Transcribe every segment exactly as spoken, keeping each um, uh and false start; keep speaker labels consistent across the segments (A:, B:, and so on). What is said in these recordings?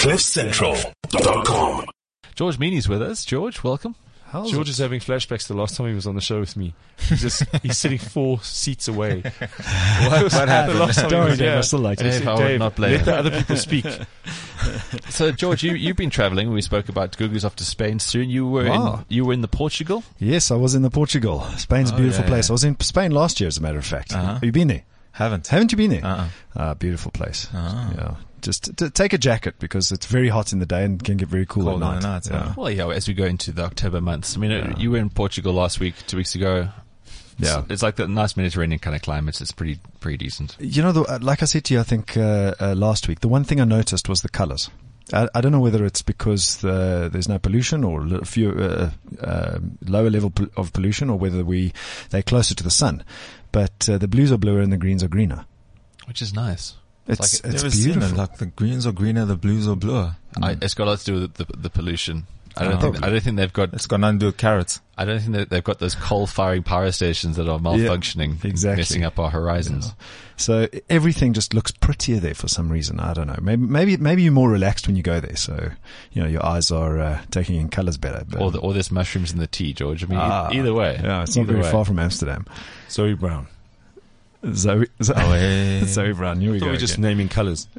A: cliff central dot com.
B: George Meany's with us. George, welcome.
C: How's
D: George
C: it?
D: is having flashbacks to the last time he was on the show with me. He's just he's sitting four seats away.
C: What, what happened?
D: The last time
C: Don't
D: he was
C: worry, Dave,
D: here.
C: I still like
D: And he
C: it.
D: said,
B: Dave, I would
D: Dave,
B: not blame
D: let
B: him.
D: the other people speak.
B: So, George, you, you've been travelling. We spoke about Gugu's off to Spain soon. You were
C: Wow.
B: in you were in the Portugal.
C: Yes, I was in the Portugal. Spain's a
B: Oh,
C: beautiful
B: yeah,
C: place.
B: yeah.
C: I was in Spain last year, as a matter of fact.
E: Uh-huh.
C: Have you been there?
E: Haven't.
C: Haven't you been there?
E: Uh-uh.
C: Ah, beautiful place.
E: Ah.
C: Yeah. Just t- take a jacket because it's very hot in the day and can get very cool
E: Cold
C: at
E: in
C: night.
E: the night,
C: yeah.
E: yeah.
B: Well, yeah, as we go into the October months. I mean,
C: Yeah.
B: you were in Portugal last week, two weeks ago.
C: Yeah.
B: It's, it's like the nice Mediterranean kind of climates. It's pretty pretty decent.
C: You know, the, uh, like I said to you, I think uh, uh, last week, the one thing I noticed was the colours. I, I don't know whether it's because the, there's no pollution or a few uh, uh, lower level pol- of pollution, or whether we they're closer to the sun. But uh, the blues are bluer and the greens are greener.
B: Which is nice.
C: It's
B: like-
C: it's
E: I've never seen it.
C: beautiful.
E: Like the greens are greener, the blues are bluer.
B: I, it's got a lot to do with the, the pollution. I don't
E: Oh.
B: think I don't think they've got
E: It's got nothing to do with carrots.
B: I don't think that they've got those coal-firing power stations that are malfunctioning,
C: exactly.
B: messing up our horizons.
C: So everything just looks prettier there for some reason. I don't know. Maybe maybe maybe you're more relaxed when you go there, so you know your eyes are uh, taking in colours better. But
B: Or, the, or there's mushrooms in the tea, George. I mean,
C: Ah,
B: e- either way.
C: yeah, it's not
B: Either
C: very
B: way.
C: far from Amsterdam.
D: Zoe Brown.
C: Zoe, Zoe,
E: Oh, hey.
C: Zoe Brown. Here we
D: I thought
C: go.
D: we were just
C: again.
D: naming colours.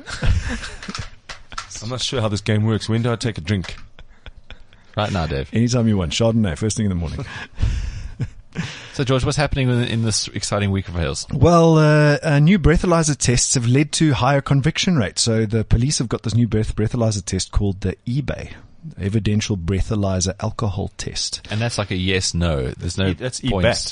D: I'm not sure how this game works. When do I take a drink?
B: Right now, Dave.
C: Anytime you want, Chardonnay, first thing in the morning.
B: So, George, what's happening in, in this exciting week of Hales?
C: Well, uh, uh, new breathalyzer tests have led to higher conviction rates. So the police have got this new breath breathalyzer test called the E B A, Evidential Breathalyzer Alcohol Test.
B: And that's like a yes/no. There's no
D: E- that's E B A T.
B: points.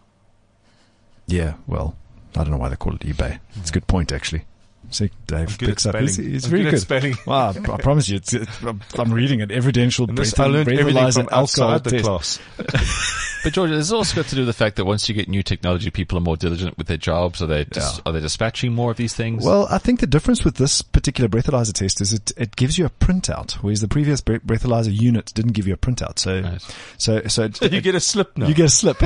C: Yeah, well, I don't know why they call it E B A. It's a good point, actually. See, Dave
D: I'm good
C: picks
D: at
C: up. It's,
D: spelling.
C: it's
D: I'm
C: very
D: good
C: good.
D: at spelling.
C: Wow, I, I promise you, it's, it's, I'm, I'm reading it. Evidential
D: And this,
C: breath,
D: I learned everything
C: breathalyzer
D: from
C: alcohol
D: outside the
C: test.
D: class.
B: But, George, it's also got to do with the fact that once you get new technology, people are more diligent with their jobs. Are they dis-
C: Yeah.
B: are they dispatching more of these things?
C: Well, I think the difference with this particular breathalyzer test is it, it gives you a printout, whereas the previous bre- breathalyzer unit didn't give you a printout. So,
B: Right.
C: so, so it,
D: You get a slip now.
C: you get a slip,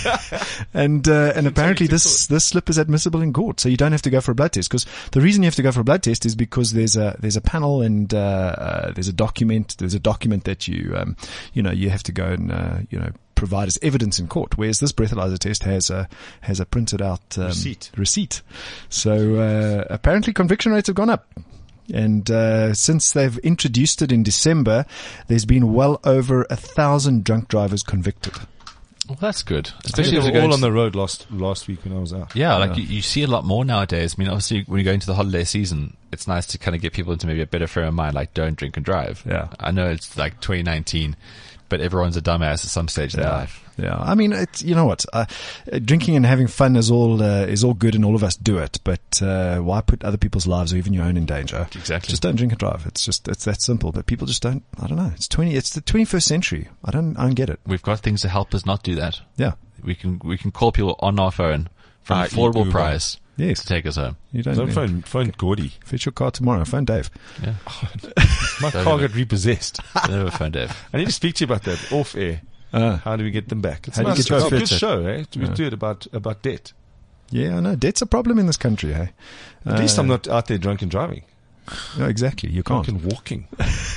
C: and uh, and apparently this this slip is admissible in court, so you don't have to go for a blood test. Because the reason you have to go for a blood test is because there's a there's a panel and uh, uh, there's a document there's a document that you um, you know you have to go and uh, you know provide as evidence in court. Whereas this breathalyzer test has a has a printed out um,
D: Receipt.
C: receipt. So uh, apparently conviction rates have gone up. And uh, since they've introduced it in December, there's been well over a thousand drunk drivers convicted.
B: Well, that's good.
D: Especially
B: if
D: they
B: you're
D: were
B: going
D: all on
B: to-
D: the road last last week when I was out.
B: Yeah, like
C: Yeah.
B: You, you see a lot more nowadays. I mean, obviously, when you go into the holiday season, it's nice to kind of get people into maybe a better frame of mind, like don't drink and drive.
C: Yeah.
B: I know it's like twenty nineteen, but everyone's a dumbass at some stage in their life.
C: Yeah, I mean, it's, you know what? Uh, uh, drinking and having fun is all uh, is all good, and all of us do it. But uh, why put other people's lives or even your own in danger?
B: Exactly.
C: Just don't drink and drive. It's just it's that simple. But people just don't. I don't know. It's twenty. It's the twenty-first century. I don't. I don't get it.
B: We've got things to help us not do that.
C: Yeah.
B: We can we can call people on our phone for an
E: Ah,
B: affordable
E: Uber.
B: price
C: Yes.
B: to take us home.
C: You don't.
D: Don't
C: yeah.
D: phone, phone Gordy.
C: Fetch your car tomorrow. Phone Dave.
B: Yeah,
D: My
B: Don't
D: car
B: ever-
D: got repossessed.
B: never phone Dave.
D: I need to speak to you about that off air.
C: Uh,
D: How do we get them back? It's
C: How do you
D: nice.
C: get your
D: It's a
C: car
D: good
C: fixed?
D: show, eh? We
C: Yeah.
D: do it about about debt.
C: yeah, I know. Debt's a problem in this country. Hey.
D: At least
C: Uh,
D: I'm not out there drunk and driving.
C: No, exactly. You can't.
D: Drunk and walking.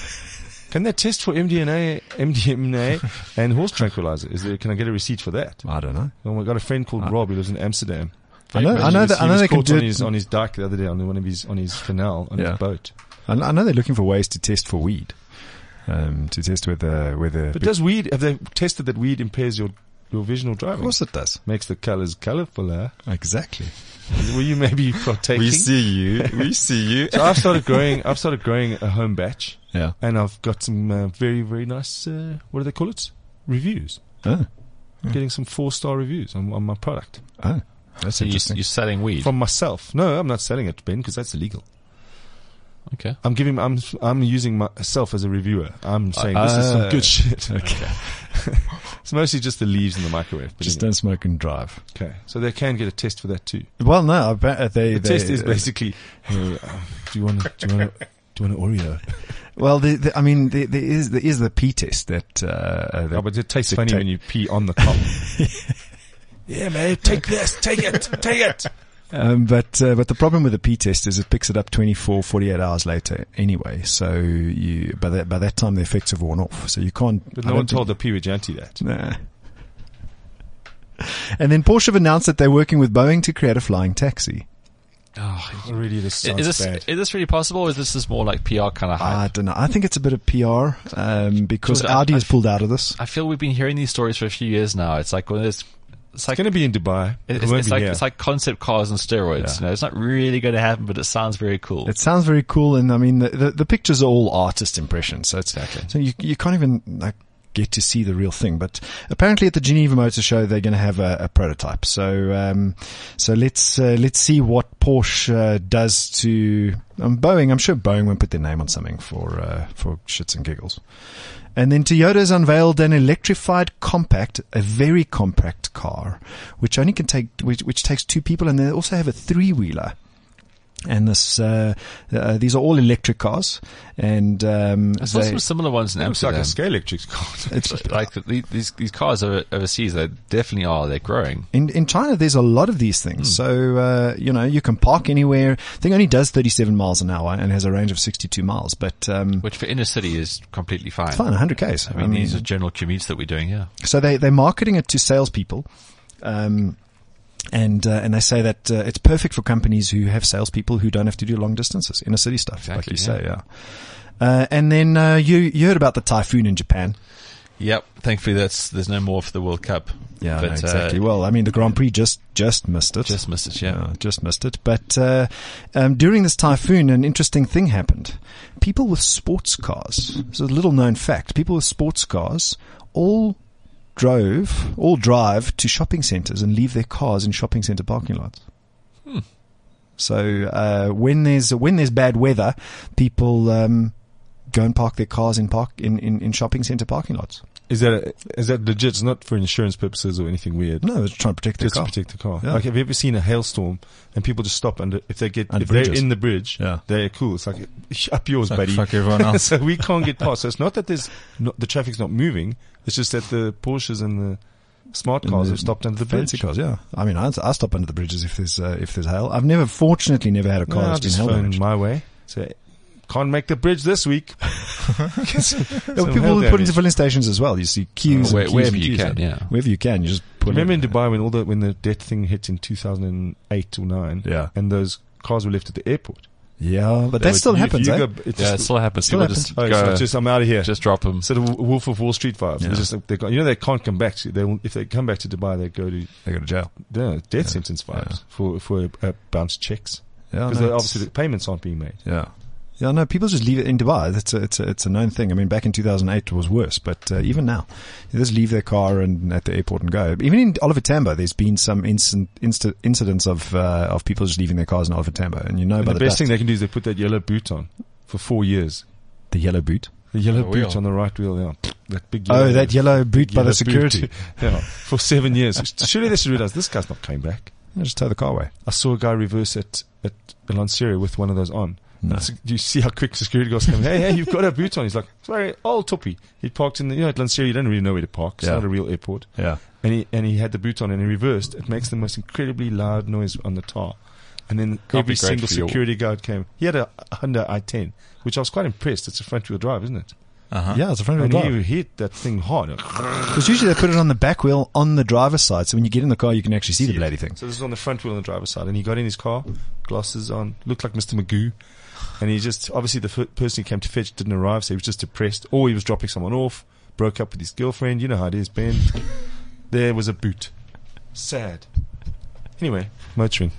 D: Can they test for M D M A, M D M A, and horse tranquilizer? Is there? Can I get a receipt for that?
C: I don't know.
D: Oh, I got a friend called
C: Ah.
D: Rob who lives in Amsterdam.
C: I know-
D: He
C: I know
D: was-
C: that- I
D: he
C: know
D: was
C: they can
D: caught
C: do
D: on
C: it-
D: his on his dike the other day on one of his on his canal on
C: Yeah.
D: his boat.
C: I I know they're looking for ways to test for weed. Um, to test whether whether.
D: But does weed? Have they tested that weed impairs your your vision or
C: of
D: driving?
C: course it does.
D: Makes the colours colourfuler.
C: Exactly.
D: Were you maybe partaking?
E: We see you. We see you.
D: So I've started growing. I've started growing a home batch,
C: Yeah.
D: and I've got some uh, very very nice. Uh, what do they call it? Reviews.
C: Oh.
D: I'm getting some four star reviews on, on my product
C: Oh. That's
B: So you,
C: interesting.
B: you're selling weed.
D: from myself. No, I'm not selling it, Ben, because that's illegal.
B: Okay.
D: I'm giving. I'm I'm using myself as a reviewer. I'm saying this is some
C: Uh,
D: good shit.
C: okay.
D: It's mostly just the leaves in the microwave. But
C: Just
D: anyway.
C: don't smoke and drive.
D: Okay, so they can get a test for that too.
C: Well, no, I bet they.
D: The
C: they
D: test is basically, hey, uh, do you want to do you want to do you want an Oreo?
C: Well, the, the, I mean, there, there is there is the P test that. Uh, uh, that
D: Oh, but it tastes
C: dictate-
D: funny when you pee on the top. Yeah, man, take this, take it, take it.
C: Um, but uh, but the problem with the P test is it picks it up twenty-four, forty-eight hours later anyway. So you by that by that time the effects have worn off. So you can't.
D: But
C: I
D: no
C: don't
D: one
C: think-
D: told the P Vigilanti that.
C: Nah. And then Porsche have announced that they're working with Boeing to create a flying taxi.
B: Oh,
D: Really, this sounds
B: is this
D: bad.
B: is this really possible, or is this just more like P R kind of hype?
C: I don't know. I think it's a bit of P R um, because
B: Well, I-
C: Audi has
B: I-
C: pulled out of this.
B: I feel we've been hearing these stories for a few years now. It's like one of those. It's like
D: It's going to be in Dubai. It
B: it's,
D: won't
B: it's
D: be
B: like
D: here.
B: it's like concept cars and steroids.
C: Yeah.
B: You know, it's not really going to happen, but it sounds very cool.
C: It sounds very cool, and I mean the the, the pictures are all artist impressions, so it's
B: Exactly.
C: so you you can't even like get to see the real thing. But apparently at the Geneva Motor Show they're going to have a, a prototype. So um, so let's uh, let's see what Porsche uh, does to um, Boeing. I'm sure Boeing won't put their name on something for uh, for shits and giggles. And then Toyota's unveiled an electrified compact, a very compact car, which only can take, which, which takes two people, and they also have a three-wheeler. And this, uh, uh, these are all electric cars, and um,
B: I saw
C: they-
B: some similar ones in
D: It looks like
B: Amsterdam.
D: a scale electric car.
C: it's
B: like the, these these cars over, overseas, they definitely are. They're growing.
C: in in China. There's a lot of these things, so uh, you know you can park anywhere. I think it only does thirty-seven miles an hour and has a range of sixty-two miles, but um,
B: Which for inner city is completely fine.
C: it's fine, one hundred k's.
B: I mean, these are general commutes that we're doing here.
C: So they, they're marketing it to salespeople. Um, and, uh, and they say that, uh, it's perfect for companies who have salespeople who don't have to do long distances, inner city stuff, like
B: Exactly,
C: you say,
B: yeah.
C: yeah. Uh, and then, uh, you, you heard about the typhoon in Japan.
B: Yep. Thankfully, that's there's no more for the World Cup.
C: Yeah,
B: but,
C: no, exactly.
B: Uh,
C: Well, I mean, the Grand Prix just, just missed it.
B: just missed it. Yeah.
C: Yeah, just missed it. But, uh, um, during this typhoon, an interesting thing happened. People with sports cars, this is a little known fact, people with sports cars all drove, all drive to shopping centers and leave their cars in shopping center parking lots.
B: Hmm.
C: So, uh, when there's, when there's bad weather, people, um, go and park their cars in park, in, in, in shopping center parking lots.
D: Is that is that legit? It's not for insurance purposes or anything weird.
C: No, it's trying to protect their
D: Just to
C: car.
D: protect the car.
C: Yeah.
D: Like, have you ever seen a hailstorm and people just stop under, if they get,
C: Under
D: if they're
C: bridges.
D: in the bridge,
C: Yeah.
D: they're cool. It's like, up yours,
E: Like,
D: buddy.
E: fuck everyone else.
D: So we can't get past. So it's not that there's not, the traffic's not moving. It's just that the Porsches and the smart
C: And
D: cars
C: the
D: have stopped under the
C: Fancy
D: bridge.
C: cars, yeah. I mean, I, I stop under the bridges if there's uh, if there's hail. I've never, fortunately, never had a car
D: No, I
C: that's been
D: just
C: hail
D: phone
C: damaged.
D: my way. So can't make the bridge this week.
C: Yeah,
D: Some
C: people
D: hail
C: will put
D: damage.
C: into filling stations as well. You see queues,
B: Oh, where-
C: and queues
B: wherever
C: and
B: you
C: queues,
B: can, yeah.
C: wherever you can, you just put.
D: Remember in
C: it.
D: Dubai when all the when the debt thing hit in two thousand eight or nine,
C: Yeah.
D: and those cars were left at the airport.
C: Yeah, but
D: They
C: that
D: would-
C: still
D: if
C: happens,
D: you
C: eh?
D: go- it
B: Yeah,
D: just-
B: it still happens.
C: still
B: People
C: happens.
B: just
D: oh,
B: go,
D: so just I'm out of here.
B: just drop them.
D: Sort of Wolf of Wall Street vibes.
C: Yeah.
D: They just they got, you know they can't come back. To, they will, if they come back to Dubai, they go to
C: They go to jail.
D: yeah, death sentence vibes
C: Yeah.
D: for for uh, bounced checks
C: Yeah,
D: because
C: no, it's-
D: obviously the payments aren't being made.
C: yeah. Yeah, no, people just leave it in Dubai. It's a, it's a, it's a known thing. I mean, back in two thousand eight it was worse, but uh, even now, they just leave their car and at the airport and go. Even in Oliver Tambo, there's been some instant, insta, incidents of uh, of people just leaving their cars in Oliver Tambo, and you know
D: And
C: by
D: the
C: the,
D: best
C: dust,
D: thing they can do is they put that yellow boot on for four years.
C: the yellow boot.
D: The yellow
B: The
D: boot
B: wheel.
D: on the right wheel, yeah. That big
C: Oh,
D: yellow,
C: that yellow boot by
D: yellow
C: the security.
D: boot. Yeah, for seven years. Surely they should realize this guy's not coming back.
C: Yeah, just tow the car away.
D: I saw a guy reverse at at Lanseri with one of those on.
C: No.
D: So do you see how quick the security guards come? Hey, hey, you've got a boot on. He's like, sorry, old toppy. He parked in the, you know, at Lanseri, you don't really know where to park. It's
C: Yeah.
D: not a real airport.
C: Yeah.
D: And he, and he had the boot on and he reversed. It makes the most incredibly loud noise on the tar. And then
B: Can't
D: every
B: be great
D: single
B: for your-
D: security guard came. He had a Honda i ten, which I was quite impressed. It's a front wheel drive, isn't it?
E: Uh-huh.
C: Yeah, it's a front wheel
D: And
C: drive.
D: he hit that thing hard.
C: Because usually they put it on the back wheel on the driver's side, so when you get in the car, you can actually see the bloody thing.
D: So this is on the front wheel on the driver's side. And he got in his car, glasses on, looked like Mister Magoo. And he just, obviously the f- person he came to fetch didn't arrive, so he was just depressed. Or he was dropping someone off, broke up with his girlfriend. You know how it is, Ben. There was a boot. Sad. Anyway, motoring.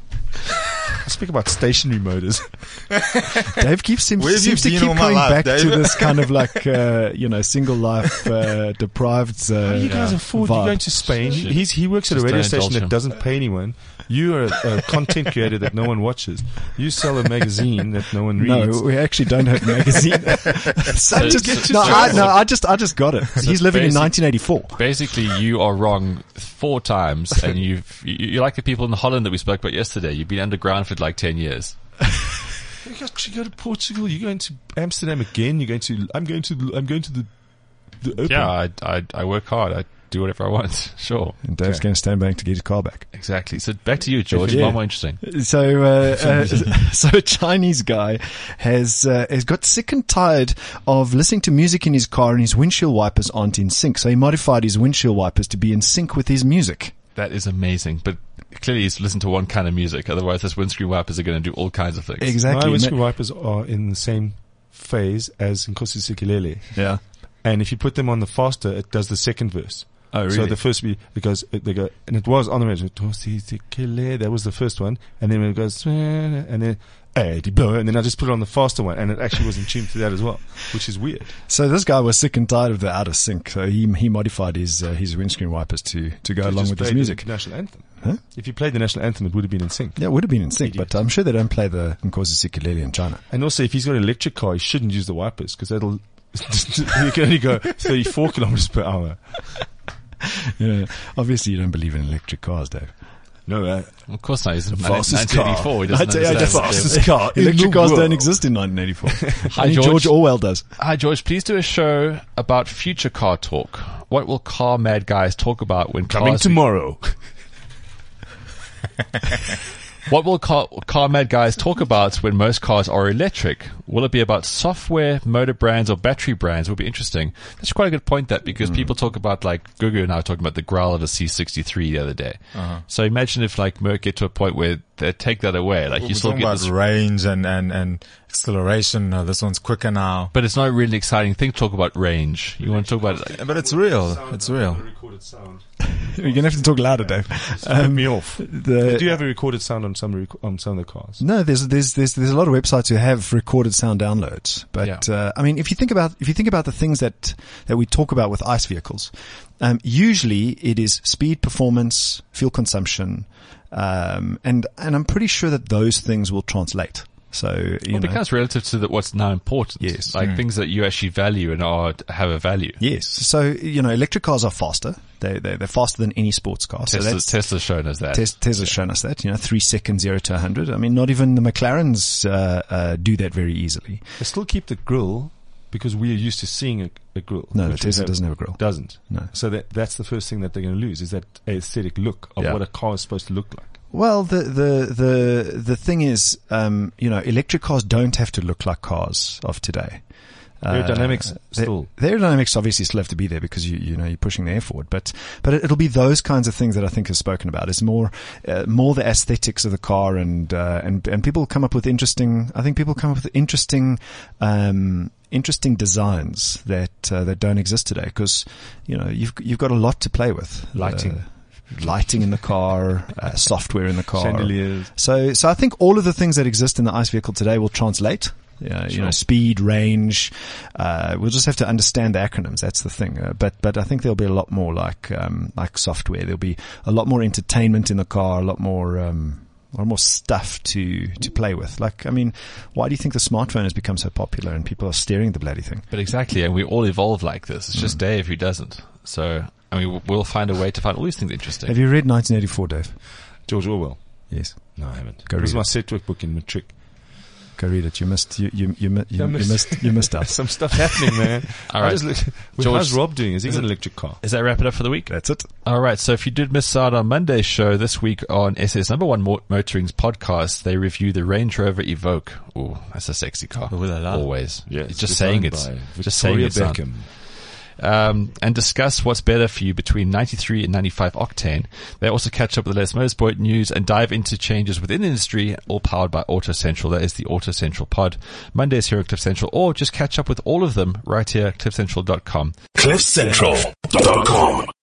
D: I speak about stationary motors.
C: Dave keeps him,
E: Where have you
C: seems to
E: been
C: keep
E: all my
C: coming
E: life,
C: back
E: Dave?
C: to this kind of like, uh, you know, single life, uh, deprived, uh,
D: you guys
C: yeah,
D: afford,
C: vibe.
D: you're going to Spain. He, he's, he works at a
B: Just
D: radio
B: don't
D: station
B: indulge
D: that
B: him.
D: doesn't pay anyone. You are a, a content creator that no one watches. You sell a magazine that no one reads.
C: No, we actually don't have a magazine. so
B: So-
C: just,
B: so-
C: no,
B: so-
C: I, no, I just, I just got it. He's living in
B: basic-
C: nineteen eighty-four.
B: Basically, you are wrong four times, and you've you- you're like the people in Holland that we spoke about yesterday. You've been underground for like ten years.
D: You got- you go to Portugal. You're going to Amsterdam again. You're going to. I'm going to. I'm going to the. The open.
B: Yeah, I, I I work hard. I do whatever I want. Sure.
C: And Dave's going to stand back to get his car back.
B: Exactly. So back to you, George.
C: Yeah.
B: Far more interesting.
C: So, uh, uh, so a Chinese guy has uh, has got sick and tired of listening to music in his car and his windshield wipers aren't in sync. So he modified his windshield wipers to be in sync with his music.
B: That is amazing. But clearly he's listened to one kind of music. Otherwise, his windscreen wipers are going to do all kinds of things.
C: Exactly.
D: My windscreen wipers are in the same phase as Nkosi Sikelele.
C: Yeah.
D: And if you put them on the faster, it does the second verse.
C: Oh, really?
D: So the first beat, it goes, it, they go, and it was on the radio. That was the first one, and then when it goes, and then, and then I just put it on the faster one, and it actually was in tune to that as well, which is weird.
C: So this guy was sick and tired of the out of sync. So he he modified his uh, his windscreen wipers to to go
D: To
C: along
D: just
C: with his
D: play
C: music.
D: the national anthem.
C: Huh?
D: If you played the national anthem, it would have been in sync.
C: Yeah, it would have been in sync,
D: Idiot.
C: but I'm sure they don't play the Nkosi Sikelele in China.
D: And also, if he's got an electric car, he shouldn't use the wipers because that'll you can only go thirty-four kilometers per hour.
C: Yeah, obviously you don't believe in electric cars, Dave.
D: No, uh,
B: Of course not. He's in
D: fastest car.
B: nineteen eighty-four. He doesn't
C: I tell you, I
B: understand.
C: just-
D: fastest car. in
C: Electric
D: the
C: cars
D: world.
C: don't exist in nineteen eighty-four.
B: Hi,
C: Only
B: George.
C: George Orwell does.
B: Hi, George. Please do a show about future car talk. What will car mad guys talk about when
D: Coming
B: cars...
D: tomorrow.
B: What will car, car mad guys talk about when most cars are electric? Will it be about software, motor brands, or battery brands? Will be interesting. That's quite a good point, that, because
C: Hmm.
B: people talk about, like, Gugu and I were talking about the growl of a C sixty-three the other day.
E: Uh-huh.
B: So imagine if, like, Merc get to a point where they take that away. Like,
E: We're
B: you still
E: talking
B: get
E: about
B: this...
E: range and, and, and acceleration. Uh, this one's quicker now.
B: But it's not really an exciting thing to talk about range. You want to talk about... Like,
E: Yeah, but it's real. It's real.
D: Recorded sound.
C: You're going to have to talk louder, Dave.
D: Um, me off.
C: The,
D: Do you have a recorded sound on some rec- on some of the cars?
C: No, there's there's there's there's a lot of websites who have recorded sound downloads. But
B: Yeah.
C: uh, I mean, if you think about if you think about the things that that we talk about with ICE vehicles, um, usually it is speed, performance, fuel consumption, um, and and I'm pretty sure that those things will translate. So you
B: well, it
C: know,
B: becomes relative to the, what's now important.
C: Yes.
B: Like things that you actually value and are have a value.
C: yes. So you know, electric cars are faster. They they they're faster than any sports car. So
B: Tesla's,
C: that's
B: Tesla's shown us that.
C: Tes- Tesla's shown us that, you know, three seconds, zero to a hundred. I mean, not even the McLarens uh, uh, do that very easily.
D: They still keep the grille because we are used to seeing a, a grille.
C: No, the
D: which
C: Tesla
D: is a-
C: doesn't have a grille.
D: Doesn't.
C: No.
D: So that that's the first thing that they're going to lose is that aesthetic look of
C: Yeah.
D: what a car is supposed to look like.
C: Well, the the the the thing is, um, you know, electric cars don't have to look like cars of today.
D: Aerodynamics
C: Uh,
D: still.
C: The, the aerodynamics obviously still have to be there because you you know you're pushing the air forward, but but it, it'll be those kinds of things that I think is spoken about. It's more uh, more the aesthetics of the car, and uh, and and people come up with interesting. I think people come up with interesting. Um, Interesting designs that uh, that don't exist today because you know you've you've got a lot to play with.
D: Lighting.
C: Uh, lighting in the car, uh, software in the car.
D: Chandeliers.
C: So, so I think all of the things that exist in the ICE vehicle today will translate. Yeah, you know,
D: Sure.
C: speed, range. Uh, we'll just have to understand the acronyms. That's the thing. Uh, but, but I think there'll be a lot more like, um, like software. There'll be a lot more entertainment in the car, a lot more, um, a lot more stuff to, to play with. Like, I mean, why do you think the smartphone has become so popular and people are staring at the bloody thing?
B: But exactly, and we all evolve like this. It's
C: Mm.
B: just Dave who doesn't. So, I mean, we'll find a way to find all these things interesting.
C: Have you read nineteen eighty-four, Dave?
D: George Orwell.
C: Yes.
D: No, I haven't.
C: Go
D: it was
C: read
D: my
C: it.
D: set work book in matric.
C: Go read it. You missed, you, you, you, mi- you,
D: I
C: you
D: missed-
C: missed, you missed out.
D: Some stuff happening, man.
B: All
D: I
B: right.
D: just looked-
B: George,
D: how's Rob doing? Is he
B: is
D: got an
B: it-
D: electric car?
B: Does that wrap it up for the week?
C: That's it.
B: All right. So if you did miss out on Monday's show this week on S S Number One Mo- Motoring's podcast, they review the Range Rover Evoque. Oh, that's a sexy car.
E: Ooh la la.
B: Always.
D: Yes,
B: It's just saying it's
D: designed by
B: just saying
D: Victoria
B: it's on.
D: Beckham.
B: Um, and discuss what's better for you between ninety-three and ninety-five octane. They also catch up with the latest motorsport news and dive into changes within the industry, all powered by Auto Central. That is the Auto Central pod. Mondays here at Cliff Central, or just catch up with all of them right here at cliff central dot com.
A: cliff central dot com